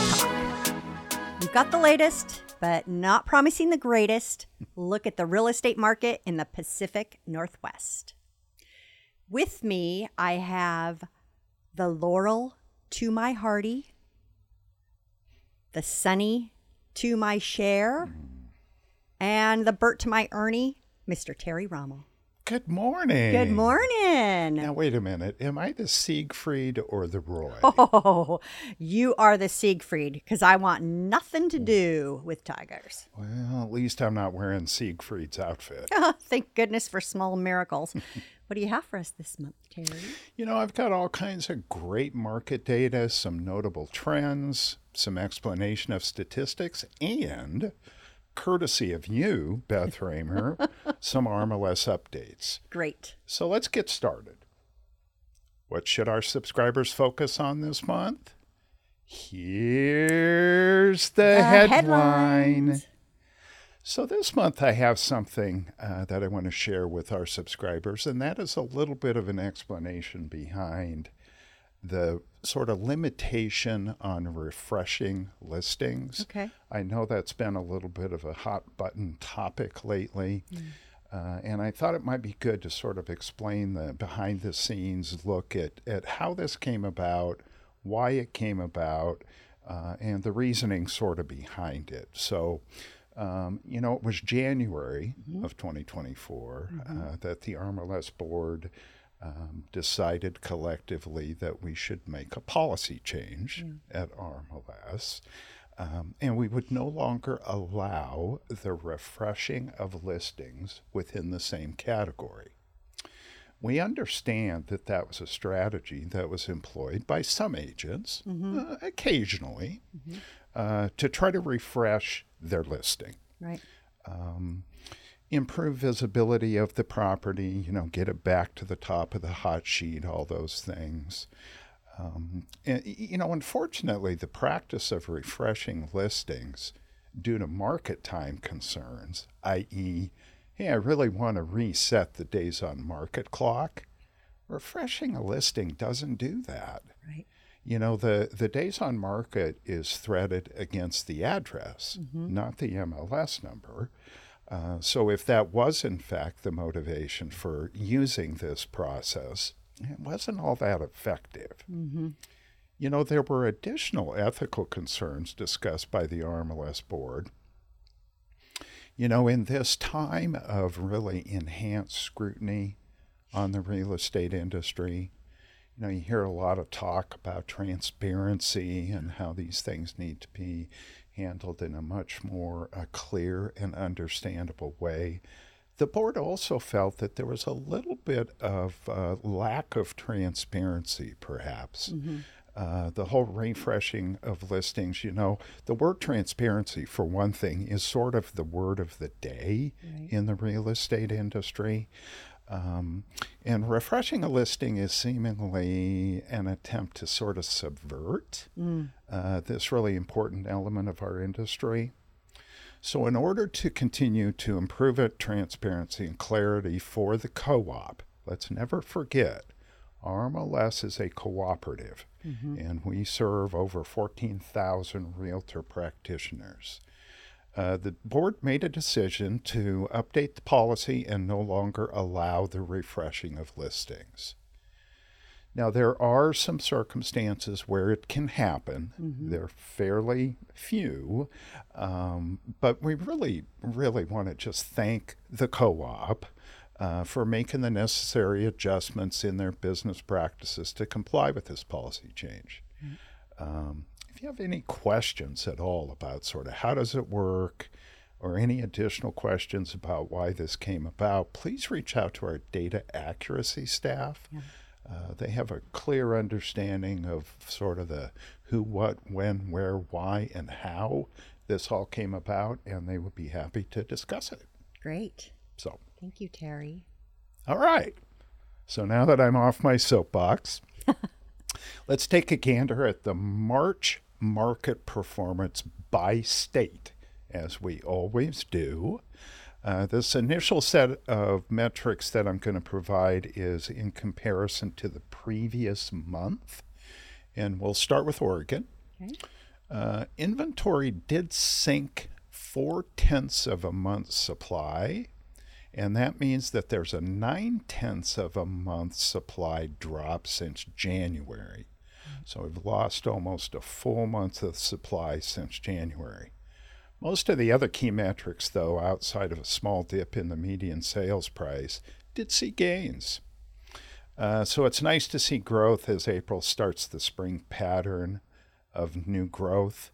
Talk. We've got the latest, but not promising the greatest. Look at the real estate market in the Pacific Northwest. With me, I have the Laurel to my Hardy, the Sunny to my Cher, and the Bert to my Ernie, Mr. Terry Rommel. Good morning. Good morning. Now, wait a minute. Am I the Siegfried or the Roy? Oh, you are the Siegfried, because I want nothing to do with tigers. Well, at least I'm not wearing Siegfried's outfit. Thank goodness for small miracles. What do you have for us this month, Terry? You know, I've got all kinds of great market data, some notable trends, some explanation of statistics, and courtesy of you, Beth Raymer, some RMLS updates. Great. So let's get started. What should our subscribers focus on this month? Here's the headline. Headlines. So this month I have something that I want to share with our subscribers, and that is a little bit of an explanation behind the sort of limitation on refreshing listings. Okay. I know that's been a little bit of a hot button topic lately, and I thought it might be good to sort of explain the behind the scenes look at how this came about, why it came about, and the reasoning sort of behind it. So, you know, it was January of 2024 that the RMLS board decided collectively that we should make a policy change at RMLS, and we would no longer allow the refreshing of listings within the same category. We understand that that was a strategy that was employed by some agents occasionally to try to refresh their listing. Right. Improve visibility of the property, you know, get it back to the top of the hot sheet, all those things. And, you know, unfortunately, the practice of refreshing listings due to market time concerns, i.e., hey, I really want to reset the days on market clock, refreshing a listing doesn't do that. Right. You know, the days on market is threaded against the address, not the MLS number. So if that was, in fact, the motivation for using this process, it wasn't all that effective. You know, there were additional ethical concerns discussed by the RMLS board. You know, in this time of really enhanced scrutiny on the real estate industry, you know, you hear a lot of talk about transparency and how these things need to be handled in a much more clear and understandable way. The board also felt that there was a little bit of lack of transparency, perhaps. The whole refreshing of listings, you know, the word transparency, for one thing, is sort of the word of the day in the real estate industry. And refreshing a listing is seemingly an attempt to sort of subvert this really important element of our industry. So in order to continue to improve transparency and clarity for the co-op, let's never forget, RMLS is a cooperative, and we serve over 14,000 realtor practitioners. The board made a decision to update the policy and no longer allow the refreshing of listings. Now, there are some circumstances where it can happen. They're fairly few, but we really want to just thank the co-op for making the necessary adjustments in their business practices to comply with this policy change. If you have any questions at all about sort of how does it work, or any additional questions about why this came about, please reach out to our data accuracy staff. They have a clear understanding of sort of the who, what, when, where, why, and how this all came about, and they would be happy to discuss it. Great. So, Thank you, Terry. all right. So now that I'm off my soapbox, let's take a gander at the March market performance by state, as we always do. This initial set of metrics that I'm going to provide is in comparison to the previous month. And we'll start with Oregon. Okay. Inventory did sink 4/10 of a month's supply, and that means that there's a 9/10 of a month supply drop since January. So we've lost almost a full month of supply since January. Most of the other key metrics, though, outside of a small dip in the median sales price, did see gains. So it's nice to see growth as April starts the spring pattern of new growth.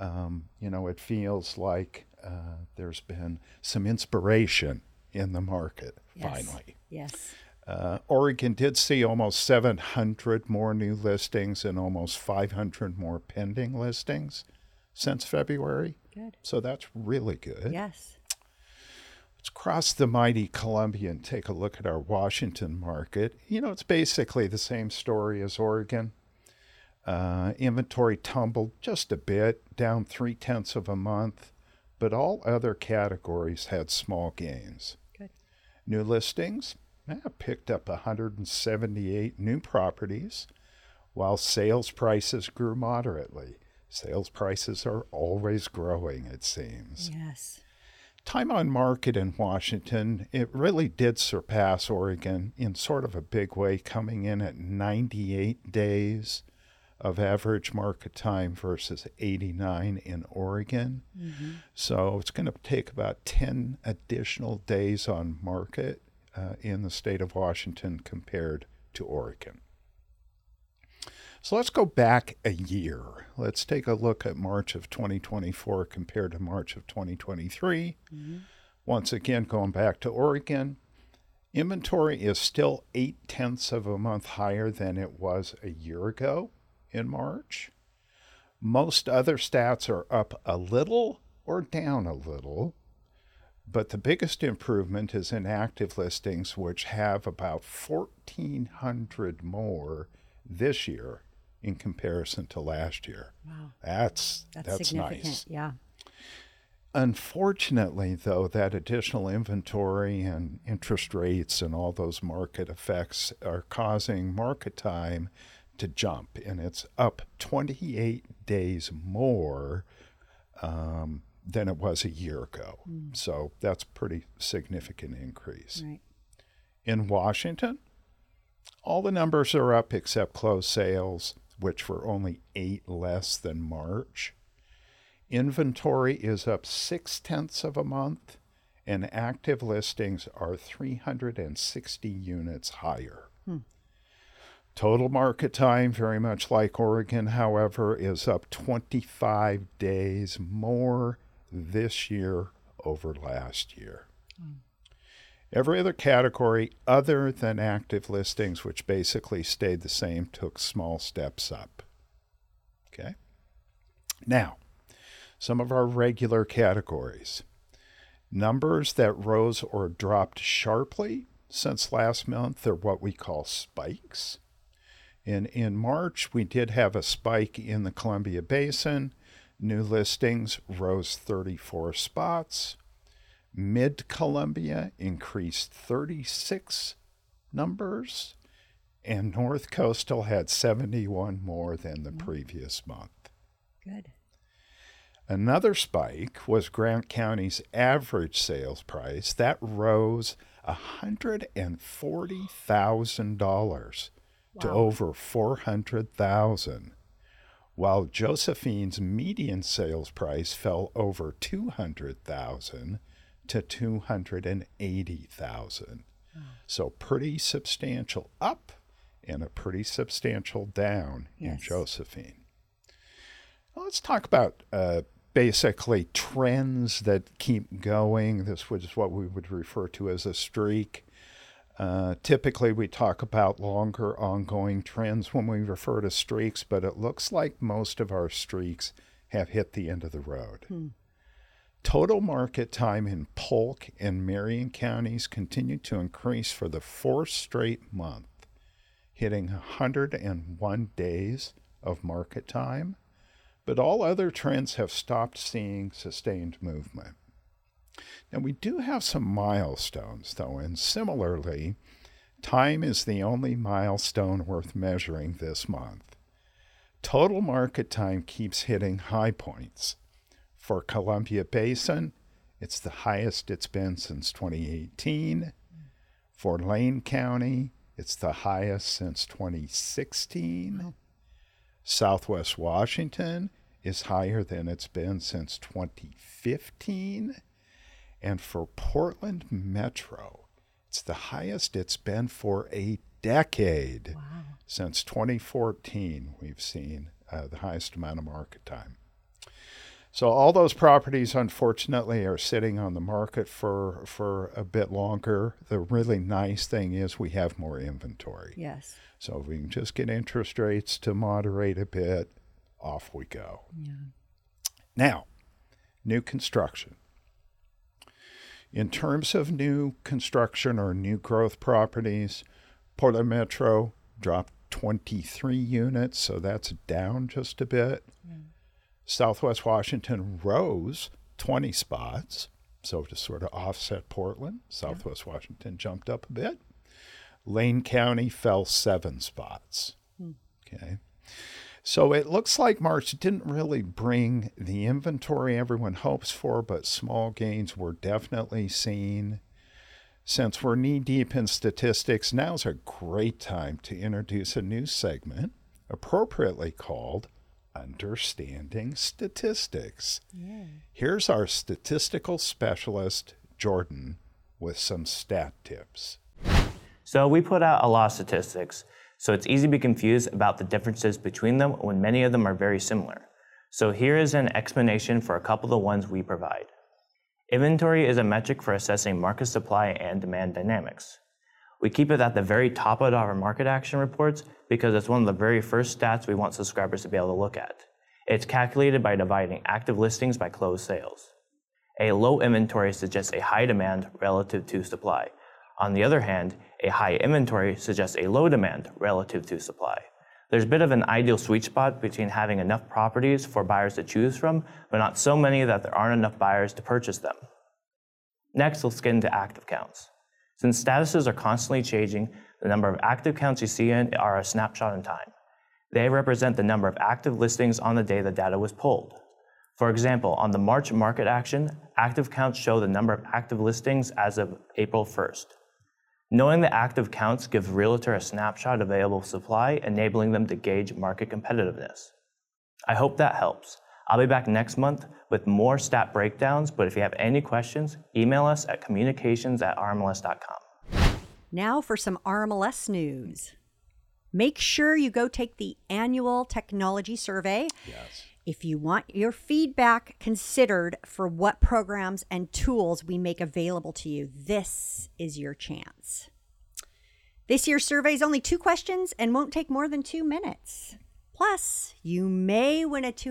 It feels like there's been some inspiration in the market, finally. Yes. Oregon did see almost 700 more new listings and almost 500 more pending listings since February. Good. So that's really good. Yes. Let's cross the mighty Columbia and take a look at our Washington market. It's basically the same story as Oregon. Inventory tumbled just a bit, down 0.3 of a month, but all other categories had small gains. Good. New listings picked up 178 new properties, while sales prices grew moderately. Sales prices are always growing, it seems. Yes. Time on market in Washington, it really did surpass Oregon in sort of a big way, coming in at 98 days of average market time versus 89 in Oregon. Mm-hmm. So it's going to take about 10 additional days on market in the state of Washington compared to Oregon. So let's go back a year. Let's take a look at March of 2024 compared to March of 2023. Mm-hmm. Once again, going back to Oregon, inventory is still 0.8 of a month higher than it was a year ago in March. Most other stats are up a little or down a little, but the biggest improvement is in active listings, which have about 1,400 more this year in comparison to last year. Wow. That's significant. nice. Yeah. Unfortunately, though, that additional inventory and interest rates and all those market effects are causing market time to jump, and it's up 28 days more than it was a year ago. So that's a pretty significant increase. Right. In Washington, all the numbers are up except closed sales, which were only 8 less than March. Inventory is up 0.6 of a month, and active listings are 360 units higher. Total market time, very much like Oregon, however, is up 25 days more this year over last year. Every other category other than active listings, which basically stayed the same, took small steps up. Okay? Now, some of our regular categories. Numbers that rose or dropped sharply since last month are what we call spikes. In March, we did have a spike in the Columbia Basin. New listings rose 34 spots. Mid-Columbia increased 36 numbers, and North Coastal had 71 more than the previous month. Good. Another spike was Grant County's average sales price. That rose $140,000 to over $400,000, while Josephine's median sales price fell over $200,000 to $280,000. So pretty substantial up and a pretty substantial down in Josephine. Well, let's talk about basically trends that keep going. This was what we would refer to as a streak. Typically, we talk about longer ongoing trends when we refer to streaks, but it looks like most of our streaks have hit the end of the road. Total market time in Polk and Marion counties continued to increase for the 4th straight month, hitting 101 days of market time, but all other trends have stopped seeing sustained movement. Now, we do have some milestones, though, and similarly, time is the only milestone worth measuring this month. Total market time keeps hitting high points. For Columbia Basin, it's the highest it's been since 2018. For Lane County, it's the highest since 2016. Oh. Southwest Washington is higher than it's been since 2015. And for Portland Metro, it's the highest it's been for a decade. Wow. Since 2014, we've seen the highest amount of market time. So all those properties, unfortunately, are sitting on the market for a bit longer. The really nice thing is we have more inventory. Yes. So if we can just get interest rates to moderate a bit, off we go. Yeah. Now, new construction. In terms of new construction or new growth properties, Portland Metro dropped 23 units, so that's down just a bit. Yeah. Southwest Washington rose 20 spots, so to sort of offset Portland, Southwest Washington jumped up a bit. Lane County fell 7 spots. Okay. So it looks like March didn't really bring the inventory everyone hopes for, but small gains were definitely seen. Since we're knee-deep in statistics, now's a great time to introduce a new segment, appropriately called Understanding Statistics. Yeah. Here's our statistical specialist, Jordan, with some stat tips. So we put out a lot of statistics, so it's easy to be confused about the differences between them when many of them are very similar. So here is an explanation for a couple of the ones we provide. Inventory is a metric for assessing market supply and demand dynamics. We keep it at the very top of our market action reports because it's one of the very first stats we want subscribers to be able to look at. It's calculated by dividing active listings by closed sales. A low inventory suggests a high demand relative to supply. On the other hand, a high inventory suggests a low demand relative to supply. There's a bit of an ideal sweet spot between having enough properties for buyers to choose from, but not so many that there aren't enough buyers to purchase them. Next, let's get into active counts. Since statuses are constantly changing, the number of active counts you see are a snapshot in time. They represent the number of active listings on the day the data was pulled. For example, on the March market action, active counts show the number of active listings as of April 1st. Knowing the active counts gives Realtor a snapshot of available supply, enabling them to gauge market competitiveness. I hope that helps. I'll be back next month with more stat breakdowns, but if you have any questions, email us at communications@rmls.com. Now for some RMLS news. Make sure you go take the annual technology survey. Yes. If you want your feedback considered for what programs and tools we make available to you, this is your chance. This year's survey is only 2 questions and won't take more than 2 minutes. Plus, you may win a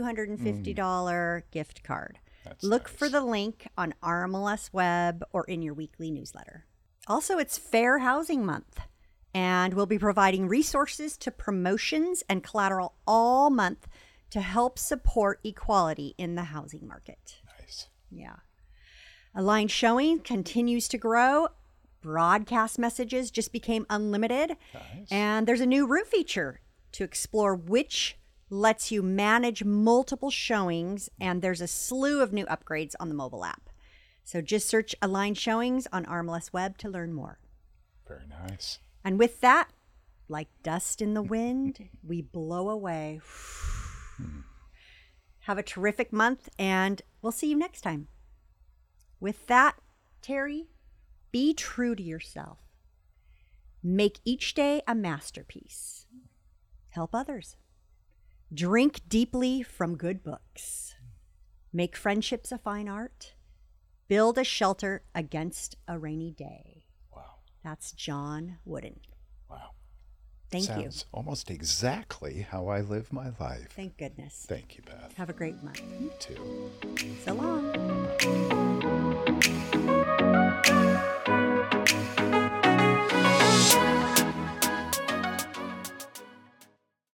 $250 gift card. Look nice. for the link on RMLS Web or in your weekly newsletter. Also, it's Fair Housing Month, and we'll be providing resources to promotions and collateral all month to help support equality in the housing market. Nice. Yeah. Aligned Showing continues to grow. Broadcast messages just became unlimited. Nice. And there's a new route feature to explore which lets you manage multiple showings. And there's a slew of new upgrades on the mobile app. So just search Aligned Showings on RMLS Web to learn more. Very nice. And with that, like dust in the wind, we blow away. Have a terrific month, and we'll see you next time. With that, Terry, be true to yourself. Make each day a masterpiece. Help others. Drink deeply from good books. Make friendships a fine art. Build a shelter against a rainy day. Wow. That's John Wooden. Wow. Thank you. Sounds almost exactly how I live my life. Thank goodness. Thank you, Beth. Have a great month. You too. So long.